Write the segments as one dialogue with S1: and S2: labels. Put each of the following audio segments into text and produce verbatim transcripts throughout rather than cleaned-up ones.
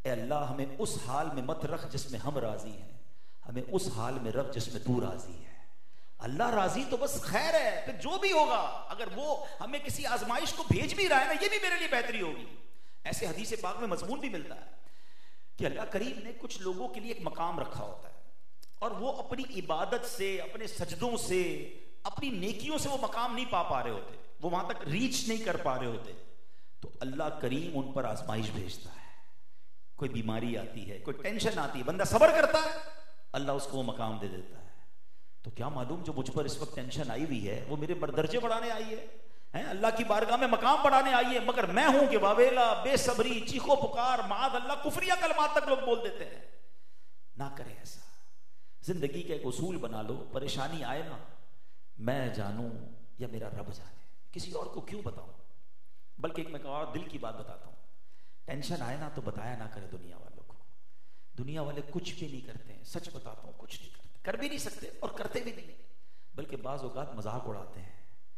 S1: اے اللہ ہمیں اس حال میں مت رکھ جس میں ہم راضی ہیں، ہمیں اس حال میں رکھ جس میں تو راضی ہے۔ اللہ راضی تو بس خیر ہے، پھر جو بھی ہوگا، اگر وہ ہمیں کسی آزمائش کو بھیج بھی رہا ہے نا، یہ بھی میرے لیے بہتری ہوگی۔ ایسے حدیث پاک میں مضمون بھی ملتا ہے کہ اللہ کریم نے کچھ لوگوں کے لیے ایک مقام رکھا ہوتا ہے، اور وہ اپنی عبادت سے، اپنے سجدوں سے، اپنی نیکیوں سے وہ مقام نہیں پا پا رہے ہوتے، وہ وہاں تک ریچ نہیں کر پا رہے ہوتے، تو اللہ کریم ان پر آزمائش بھیجتا ہے۔ کوئی بیماری آتی ہے، کوئی ٹینشن آتی ہے، بندہ صبر کرتا ہے، اللہ اس کو وہ مقام دے دیتا ہے۔ تو کیا معلوم جو مجھ پر اس وقت ٹینشن آئی ہوئی ہے وہ میرے درجے بڑھانے آئی ہے، ہیں اللہ کی بارگاہ میں مقام بڑھانے آئی ہے، مگر میں ہوں کہ واویلا، بے صبری، چیخو پکار، معاذ اللہ، کفریہ کلمات تک لوگ بول دیتے ہیں۔ نہ کریں ایسا، زندگی کا ایک اصول بنا لو، پریشانی آئے نا، میں جانوں یا میرا رب جانے، کسی اور کو کیوں بتاؤں؟ بلکہ ایک میں اور دل کی بات بتاتا ہوں، ٹینشن آئے نا تو بتایا نہ کرے دنیا والوں کو۔ دنیا والے کچھ بھی نہیں کرتے ہیں، سچ بتاتا ہوں، کچھ نہیں کرتے، کر بھی نہیں سکتے اور کرتے بھی نہیں، بلکہ بعض اوقات مذاق اڑاتے ہیں۔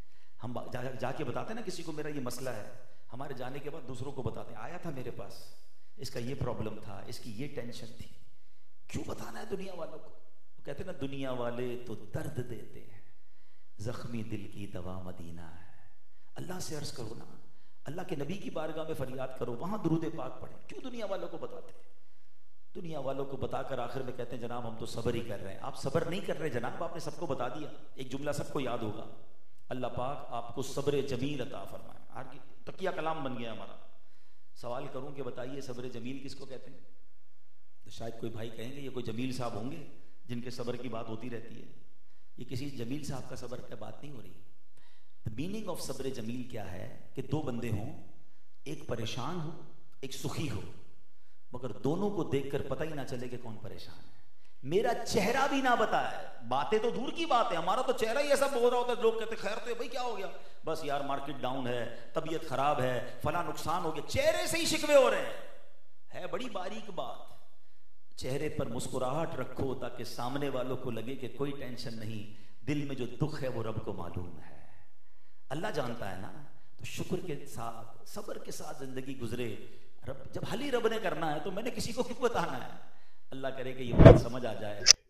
S1: ہم جا, جا کے بتاتے ہیں نا کسی کو میرا یہ مسئلہ ہے، ہمارے جانے کے بعد دوسروں کو بتاتے ہیں، آیا تھا میرے پاس، اس کا یہ پرابلم تھا، اس کی یہ ٹینشن تھی۔ کیوں بتانا ہے دنیا والوں کو؟ وہ کہتے ہیں نا دنیا والے تو درد دیتے ہیں، زخمی دل کی دوا مدینہ ہے۔ اللہ سے عرض کرو نا، اللہ کے نبی کی بارگاہ میں فریاد کرو، وہاں درود پاک پڑھیں۔ کیوں دنیا والوں کو بتاتے ہیں؟ دنیا والوں کو بتا کر آخر میں کہتے ہیں جناب ہم تو صبر ہی کر رہے ہیں۔ آپ صبر نہیں کر رہے جناب، آپ نے سب کو بتا دیا۔ ایک جملہ سب کو یاد ہوگا، اللہ پاک آپ کو صبر جمیل عطا فرمائے۔ ہر کی تکیہ کلام بن گیا ہمارا۔ سوال کروں کہ بتائیے صبر جمیل کس کو کہتے ہیں؟ تو شاید کوئی بھائی کہیں گے یہ کوئی جمیل صاحب ہوں گے جن کے صبر کی بات ہوتی رہتی ہے۔ یہ کسی جمیل صاحب کا صبر کی بات نہیں ہو رہی۔ The meaning of صبر جمیل کیا ہے کہ دو بندے ہوں، ایک پریشان ہو ایک سخی ہو، مگر دونوں کو دیکھ کر پتہ ہی نہ چلے کہ کون پریشان ہے، میرا چہرہ بھی نہ بتائے۔ باتیں تو دور کی بات ہے، ہمارا تو چہرہ ہی ایسا بول رہا ہوتا ہے، لوگ کہتے خیر تو ہے بھائی، کیا ہو گیا؟ بس یار مارکیٹ ڈاؤن ہے، طبیعت خراب ہے، فلاں نقصان ہو گیا، چہرے سے ہی شکوے ہو رہے ہیں۔ ہے بڑی باریک بات، چہرے پر مسکراہٹ رکھو تاکہ سامنے والوں کو لگے کہ کوئی ٹینشن نہیں، دل میں جو دکھ ہے وہ رب کو معلوم ہے، اللہ جانتا ہے نا۔ تو شکر کے ساتھ، صبر کے ساتھ زندگی گزرے۔ رب جب حل ہی رب نے کرنا ہے تو میں نے کسی کو کیوں بتانا ہے؟ اللہ کرے کہ یہ بات سمجھ آ جائے۔